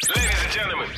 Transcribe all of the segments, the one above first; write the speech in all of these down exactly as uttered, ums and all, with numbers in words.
Ladies and gentlemen,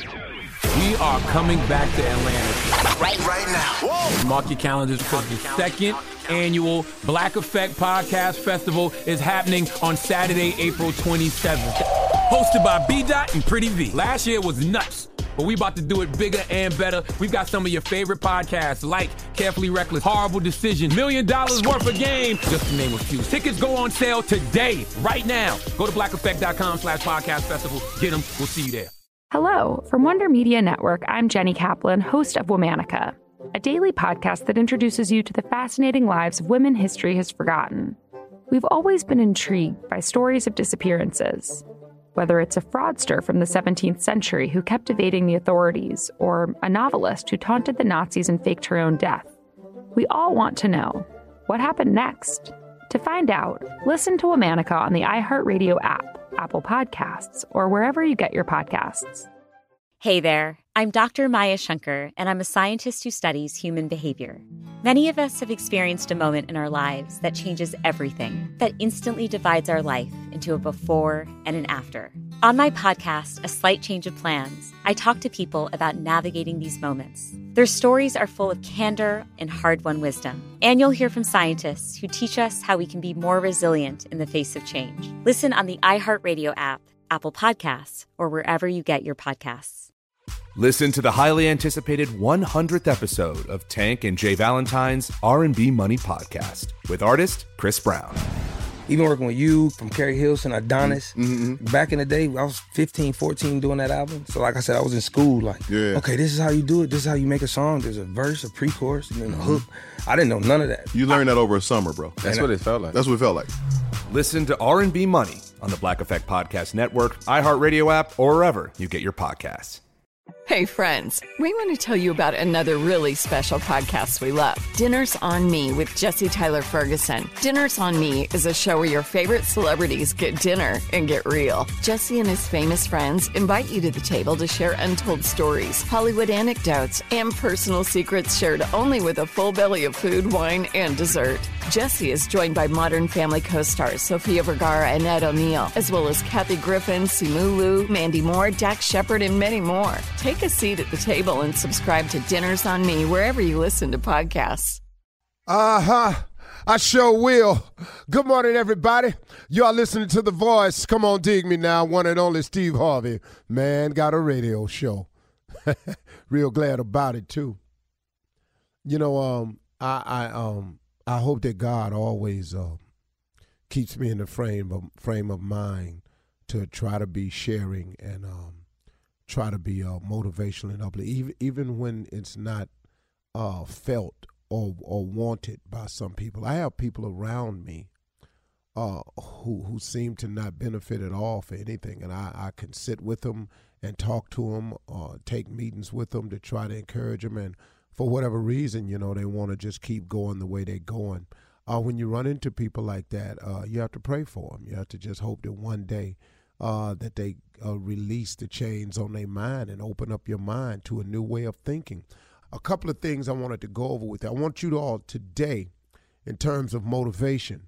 we are coming back to Atlanta. Right, right now. Whoa. Mark your calendars because the second annual Black Effect Podcast Festival is happening on Saturday, April twenty-seventh. Hosted by B-Dot and Pretty V. Last year was nuts, but we about to do it bigger and better. We've got some of your favorite podcasts like Carefully Reckless, Horrible Decision, Million Dollars Worth of Game, just to name a few. Tickets go on sale today, right now. Go to black effect dot com slash podcast festival. Get them. We'll see you there. Hello. From Wonder Media Network, I'm Jenny Kaplan, host of Womanica, a daily podcast that introduces you to the fascinating lives of women history has forgotten. We've always been intrigued by stories of disappearances. Whether it's a fraudster from the seventeenth century who kept evading the authorities, or a novelist who taunted the Nazis and faked her own death, we all want to know, what happened next? To find out, listen to Womanica on the iHeartRadio app, Apple Podcasts, or wherever you get your podcasts. Hey there, I'm Doctor Maya Shankar, and I'm a scientist who studies human behavior. Many of us have experienced a moment in our lives that changes everything, that instantly divides our life into a before and an after. On my podcast, A Slight Change of Plans, I talk to people about navigating these moments. Their stories are full of candor and hard-won wisdom. And you'll hear from scientists who teach us how we can be more resilient in the face of change. Listen on the iHeartRadio app, Apple Podcasts, or wherever you get your podcasts. Listen to the highly anticipated one hundredth episode of Tank and Jay Valentine's R and B Money Podcast with artist Chris Brown. Even working with you, from Carrie Hilson, Adonis, Mm-hmm. back in the day, I was fifteen, fourteen doing that album. So like I said, I was in school like, Yeah. okay, this is how you do it. This is how you make a song. There's a verse, a pre-chorus, and then a hook. I didn't know none of that. You learned that over a summer, bro. That's what it felt like. That's what it felt like. Listen to R and B Money on the Black Effect Podcast Network, iHeartRadio app, or wherever you get your podcasts. Hey, friends, we want to tell you about another really special podcast we love, Dinners on Me with Jesse Tyler Ferguson. Dinners on Me is a show where your favorite celebrities get dinner and get real. Jesse and his famous friends invite you to the table to share untold stories, Hollywood anecdotes, and personal secrets shared only with a full belly of food, wine, and dessert. Jesse is joined by Modern Family co-stars Sofia Vergara and Ed O'Neill, as well as Kathy Griffin, Simu Liu, Mandy Moore, Dax Shepard, and many more. Take a seat at the table and subscribe to Dinners on Me wherever you listen to podcasts. Uh-huh. I sure will. Good morning, everybody. You are listening to The Voice. Come on, dig me now. One and only Steve Harvey. Man, got a radio show. Real glad about it, too. You know, um, I, I, um, I hope that God always uh, keeps me in the frame of, frame of mind to try to be sharing and um, try to be uh, motivational and uplifting, even, even when it's not uh, felt or, or wanted by some people. I have people around me uh, who who seem to not benefit at all for anything, and I, I can sit with them and talk to them, or take meetings with them to try to encourage them, and for whatever reason, you know, they want to just keep going the way they're going. Uh, when you run into people like that, uh, you have to pray for them. You have to just hope that one day uh, that they uh, release the chains on their mind and open up your mind to a new way of thinking. A couple of things I wanted to go over with you. I want you to all today, in terms of motivation,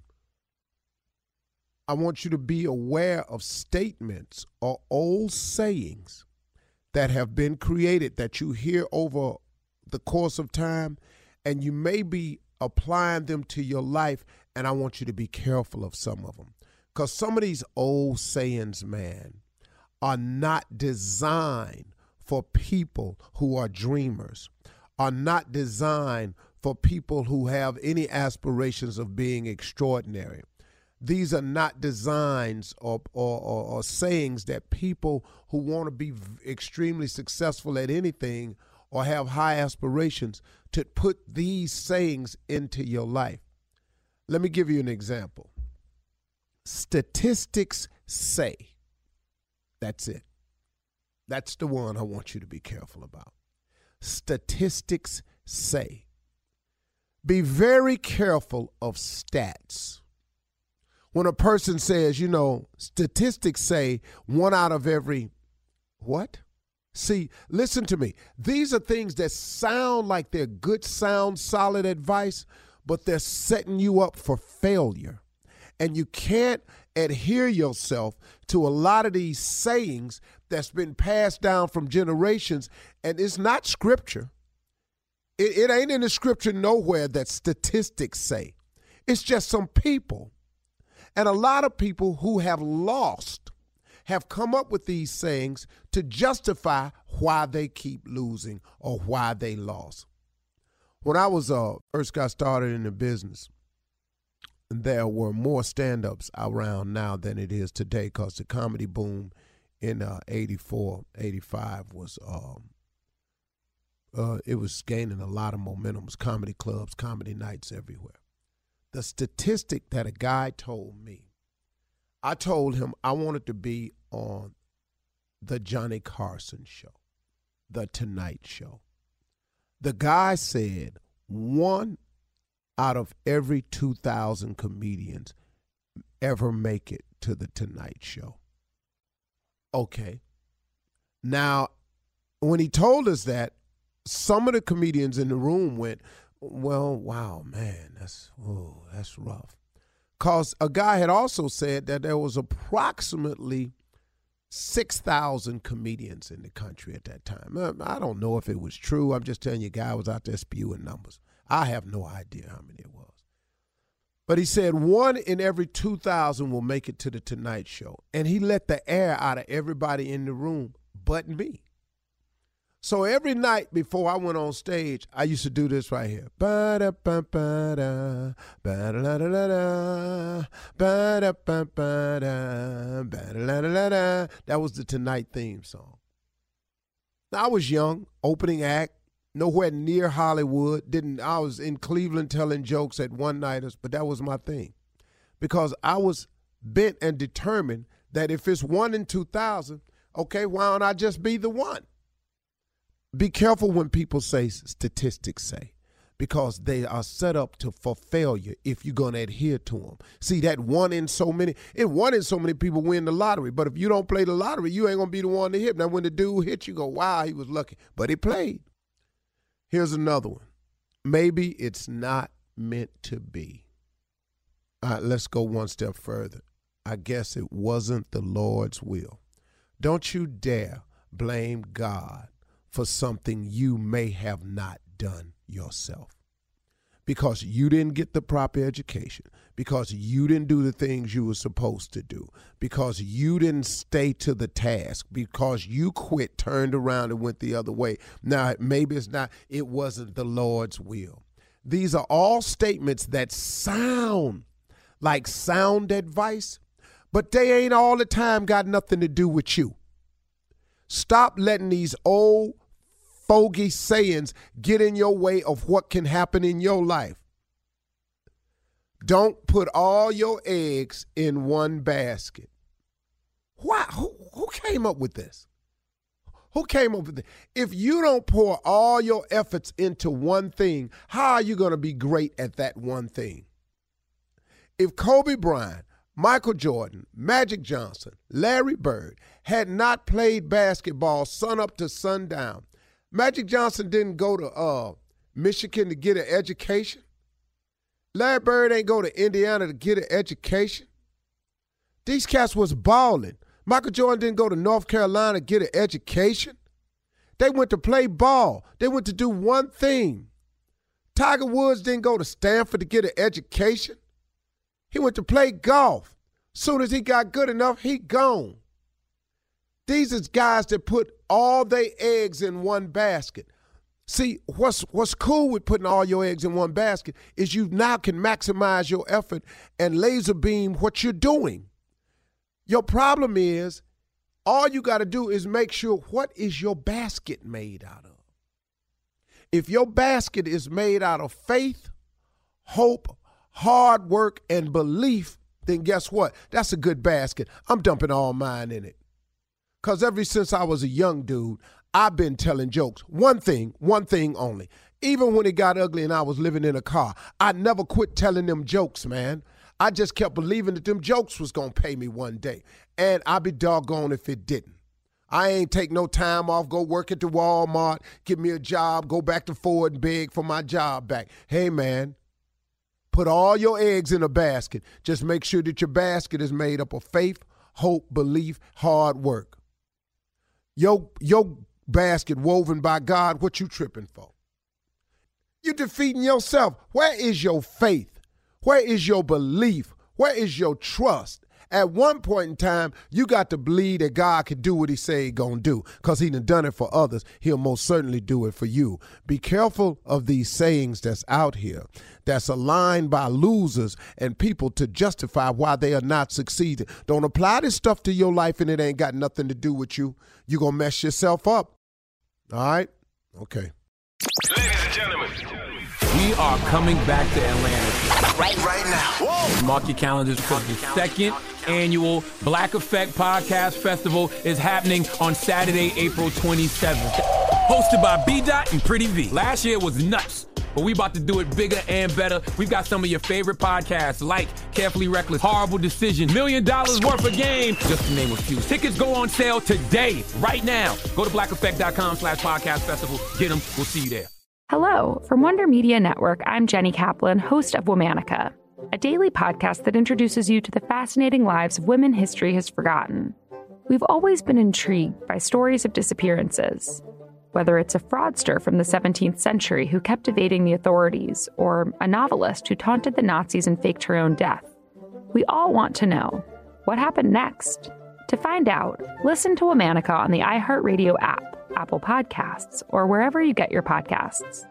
I want you to be aware of statements or old sayings that have been created that you hear over the course of time, and you may be applying them to your life, and I want you to be careful of some of them. Because some of these old sayings, man, are not designed for people who are dreamers, are not designed for people who have any aspirations of being extraordinary. These are not designs or, or, or, or sayings that people who want to be extremely successful at anything or have high aspirations to put these sayings into your life. Let me give you an example. Statistics say. That's it. That's the one I want you to be careful about. Statistics say. Be very careful of stats. When a person says, you know, statistics say one out of every, what? See, listen to me. These are things that sound like they're good, sound, solid advice, but they're setting you up for failure. And you can't adhere yourself to a lot of these sayings that's been passed down from generations, and it's not scripture. It, it ain't in the scripture nowhere that statistics say. It's just some people. And a lot of people who have lost have come up with these sayings to justify why they keep losing or why they lost. When I was uh, first got started in the business, there were more stand-ups around now than it is today, because the comedy boom in uh, eighty-four, eighty-five was um, uh, it was gaining a lot of momentum. It was comedy clubs, comedy nights everywhere. The statistic that a guy told me, I told him I wanted to be on the Johnny Carson show, the Tonight Show. The guy said one out of every two thousand comedians ever make it to the Tonight Show. Okay. Now, when he told us that, some of the comedians in the room went, well, wow, man, that's, oh, that's rough. Because a guy had also said that there was approximately six thousand comedians in the country at that time. I don't know if it was true. I'm just telling you, a guy was out there spewing numbers. I have no idea how many it was. But he said one in every two thousand will make it to the Tonight Show. And he let the air out of everybody in the room but me. So every night before I went on stage, I used to do this right here. Ba-da-ba-ba-da, ba-da-da-da-da, ba-da-ba-ba-da, ba-da-da-da-da. That was the Tonight theme song. Now, I was young, opening act, nowhere near Hollywood. Didn't I was in Cleveland telling jokes at one-nighters, but that was my thing. Because I was bent and determined that if it's one in two thousand, okay, why don't I just be the one? Be careful when people say statistics say, because they are set up to for failure if you're going to adhere to them. See, that one in so many, it one in so many people win the lottery, but if you don't play the lottery, you ain't going to be the one to hit. Now, when the dude hit, you go, wow, he was lucky, but he played. Here's another one. Maybe it's not meant to be. All right, let's go one step further. I guess it wasn't the Lord's will. Don't you dare blame God for something you may have not done yourself. Because you didn't get the proper education, because you didn't do the things you were supposed to do, because you didn't stay to the task, because you quit, turned around, and went the other way. Now, maybe it's not, it wasn't the Lord's will. These are all statements that sound like sound advice, but they ain't all the time got nothing to do with you. Stop letting these old fogey sayings get in your way of what can happen in your life. Don't put all your eggs in one basket. Why? Who, who came up with this? Who came up with this? If you don't pour all your efforts into one thing, how are you going to be great at that one thing? If Kobe Bryant, Michael Jordan, Magic Johnson, Larry Bird had not played basketball sun up to sundown, Magic Johnson didn't go to uh, Michigan to get an education. Larry Bird ain't go to Indiana to get an education. These cats was balling. Michael Jordan didn't go to North Carolina to get an education. They went to play ball. They went to do one thing. Tiger Woods didn't go to Stanford to get an education. He went to play golf. Soon as he got good enough, he gone. These is guys that put all their eggs in one basket. See, what's what's cool with putting all your eggs in one basket is you now can maximize your effort and laser beam what you're doing. Your problem is all you got to do is make sure what is your basket made out of. If your basket is made out of faith, hope, hard work, and belief, then guess what? That's a good basket. I'm dumping all mine in it. Because ever since I was a young dude, I've been telling jokes. One thing, one thing only. Even when it got ugly and I was living in a car, I never quit telling them jokes, man. I just kept believing that them jokes was going to pay me one day. And I'd be doggone if it didn't. I ain't take no time off, go work at the Walmart, get me a job, go back to Ford and beg for my job back. Hey, man, put all your eggs in a basket. Just make sure that your basket is made up of faith, hope, belief, hard work. Your, your basket woven by God, what you tripping for? You defeating yourself. Where is your faith? Where is your belief? Where is your trust? At one point in time, you got to believe that God can do what he say he gonna do, because he done done it for others. He'll most certainly do it for you. Be careful of these sayings that's out here that's aligned by losers and people to justify why they are not succeeding. Don't apply this stuff to your life and it ain't got nothing to do with you. You're gonna mess yourself up. All right? Okay. Ladies and gentlemen, We are coming back to Atlanta. right, right now. Whoa. Mark your calendars because the second annual Black Effect Podcast Festival is happening on Saturday, April twenty-seventh. Hosted by B-Dot and Pretty V. Last year was nuts, but we about to do it bigger and better. We've got some of your favorite podcasts like Carefully Reckless, Horrible Decision, Million Dollars Worth of Game, just to name a few. Tickets go on sale today, right now. Go to black effect dot com slash podcast festival. Get them. We'll see you there. Hello, from Wonder Media Network, I'm Jenny Kaplan, host of Womanica, a daily podcast that introduces you to the fascinating lives of women history has forgotten. We've always been intrigued by stories of disappearances, whether it's a fraudster from the seventeenth century who kept evading the authorities, or a novelist who taunted the Nazis and faked her own death. We all want to know, what happened next? To find out, listen to Womanica on the iHeartRadio app, Apple Podcasts, or wherever you get your podcasts.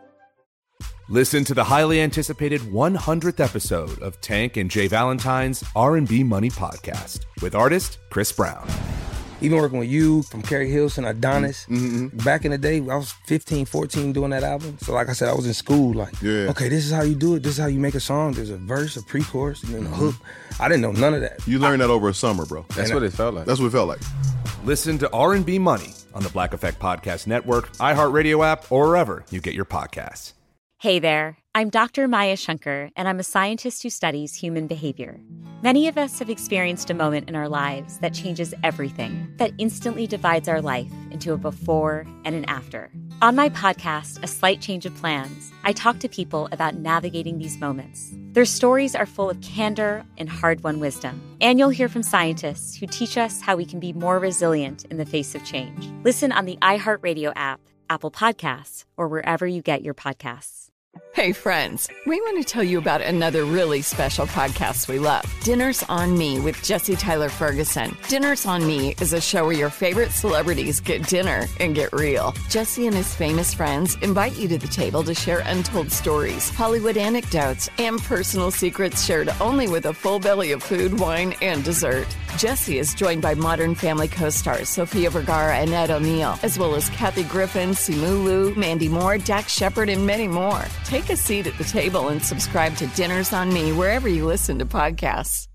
Listen to the highly anticipated one hundredth episode of Tank and Jay Valentine's R and B Money Podcast with artist Chris Brown. Even working with you, from Carrie Hilson, Adonis. Mm-hmm. Back in the day, I was fifteen, fourteen doing that album. So like I said, I was in school like, Yeah. okay, this is how you do it. This is how you make a song. There's a verse, a pre-chorus, and then a hook. I didn't know none of that. You learned that over a summer, bro. That's And what I- it felt like. That's what it felt like. Listen to R and B Money on the Black Effect Podcast Network, iHeartRadio app, or wherever you get your podcasts. Hey there, I'm Doctor Maya Shankar, and I'm a scientist who studies human behavior. Many of us have experienced a moment in our lives that changes everything, that instantly divides our life into a before and an after. On my podcast, A Slight Change of Plans, I talk to people about navigating these moments. Their stories are full of candor and hard-won wisdom. And you'll hear from scientists who teach us how we can be more resilient in the face of change. Listen on the iHeartRadio app, Apple Podcasts, or wherever you get your podcasts. Hey, friends, we want to tell you about another really special podcast we love, Dinners on Me with Jesse Tyler Ferguson. Dinners on Me is a show where your favorite celebrities get dinner and get real. Jesse and his famous friends invite you to the table to share untold stories, Hollywood anecdotes, and personal secrets shared only with a full belly of food, wine, and dessert. Jesse is joined by Modern Family co-stars Sofia Vergara and Ed O'Neill, as well as Kathy Griffin, Simu Liu, Mandy Moore, Dax Shepard, and many more. Take a seat at the table and subscribe to Dinners on Me wherever you listen to podcasts.